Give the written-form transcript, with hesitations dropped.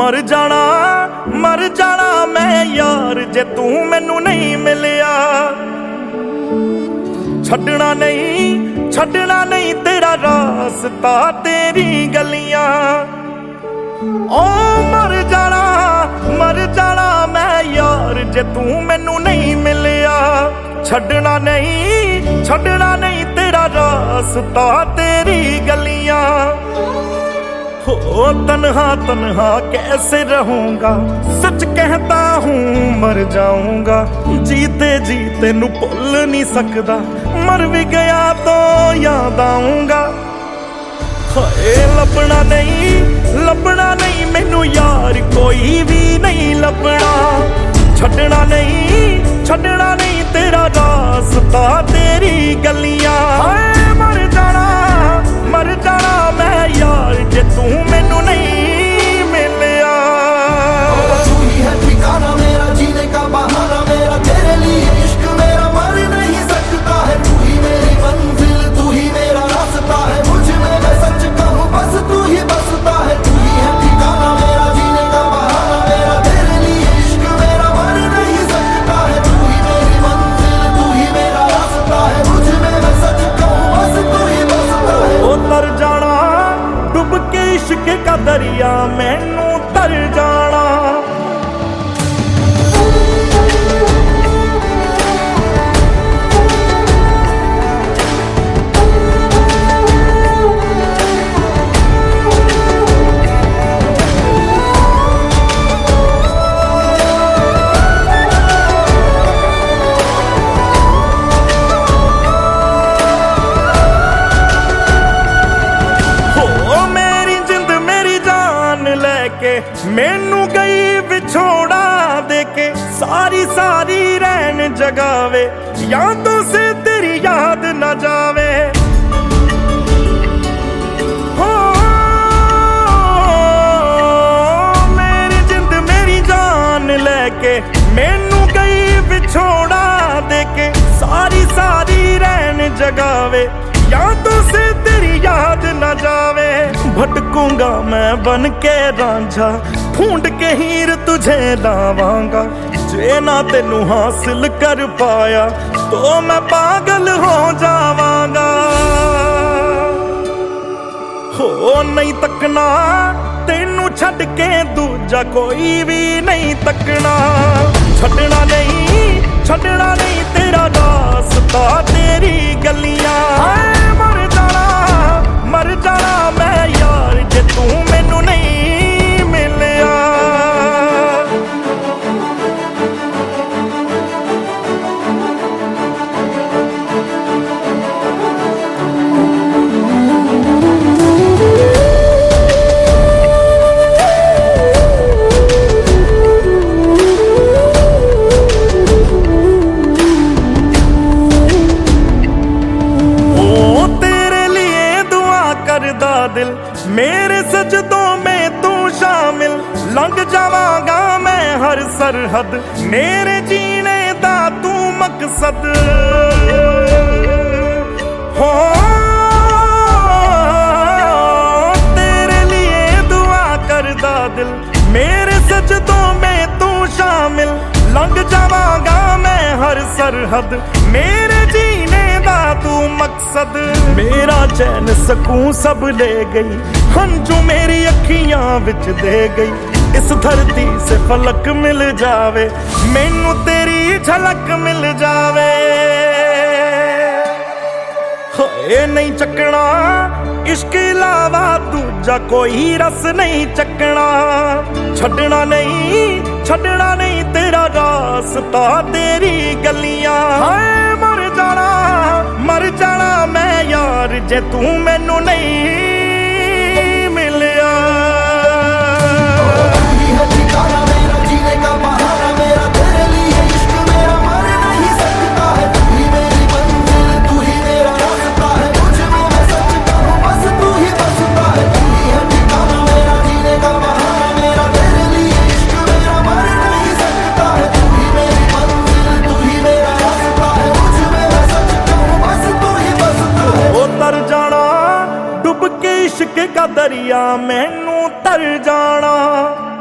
मर जाना मैं यार जे तू मैनू नहीं मिलिया। छड्डना नहीं तेरा रास्ता तेरी गलियां। ओ मर जाना मैं यार जे तू मैनू नहीं मिलिया। छड्डना नहीं तेरा रास्ता तेरी गलियां। हो तन्हा कैसे रहूंगा, सच कहता हूँ मर जाऊंगा। जीते जी तेनू भुल नहीं सकदा, मर भी गया तो याद आऊंगा। हाय लभना नहीं मैनू यार कोई भी नहीं लभना। छड्डना नहीं तेरा रास्ता तेरी गलियां। मर जाना मैं यार जे तू मैनू नहीं मिलिया। तू ही है ठिकाना मेरा, जीने का बहाना मेरा, तेरे लिए इश्क मेरा मर नहीं सकता है। तू ही मेरी मंजिल, तू ही मेरा रास्ता है, मुझ में मैं सच कहूँ बस तू ही बसता है। तू ही है ठिकाना मेरा, जीने का बहाना मेरा, तेरे लिए इश्क मेरा मर नहीं सकता है। तू ही मेरी मंजिल, तू ही मेरा रास्ता है, मुझ में मैं सच कहूँ बस तू ही बसता है। ओ तर जाना डूब के इश्क का दरिया, मैनू तर जाना। मैनू गई विछोड़ा देके, सारी रैन जगावे, यादों से तेरी याद न जावे। हो मेरी जिंद मेरी जान लेके, मैनू गई विछोड़ा देके, सारी रैन जगावे, यादों से तेरी याद न जावे। भटकूंगा मैं बन के रांझा, ढूंढ के हीर तुझे लावांगा। जे ना तेनू हासिल कर पाया तो मैं पागल हो जावांगा। हो नहीं तकना तेनू छड़ के दूजा कोई भी नहीं तकना। छड्डना नहीं तेरा रास्ता तेरी गलियां। मर जाना मैं यार जे तू मैनू नहीं मिलिया। दिल मेरे सजदों में तू शामिल, लंघ जावांगा मैं हर सरहद, मेरे जीने दा तू मकसद। हो तेरे लिए दुआ करदा दिल, मेरे सजदों में तू शामिल, लंघ जावांगा मैं हर सरहद, मेरे जीने दा तू मकसद। मेरा चैन सकून सब ले गई, हंजू मेरी अखियां विच दे गई। इस धरती से फलक मिल जावे, मैनू तेरी झलक मिल जावे। होए नहीं चकना इश्क इलावा दूजा कोई रस नहीं चकना। छड्डना नहीं तेरा रास्ता तेरी गलियां। मर जाना मैं यार जे तू मैनू नहीं मिलिया। तू ही है ठिकाना मेरा, जीने का बहाना मेरा, तेरे लिए इश्क मेरा मर नहीं सकता है। तू ही मेरी मंजिल, तू ही मेरा रास्ता है, मुझ में मैं सच कहूँ बस तू ही बसता है। तू ही है ठिकाना मेरा, जीने का बहाना मेरा, तेरे लिए इश्क मेरा मर नहीं सकता है। तू ही मेरी मंजिल, तू ही मेरा रास्ता है, मुझ में मैं सच कहूँ बस तू ही बसता है। ओ तर जाना डूब के इश्क का दरिया, मैनू तर जाना।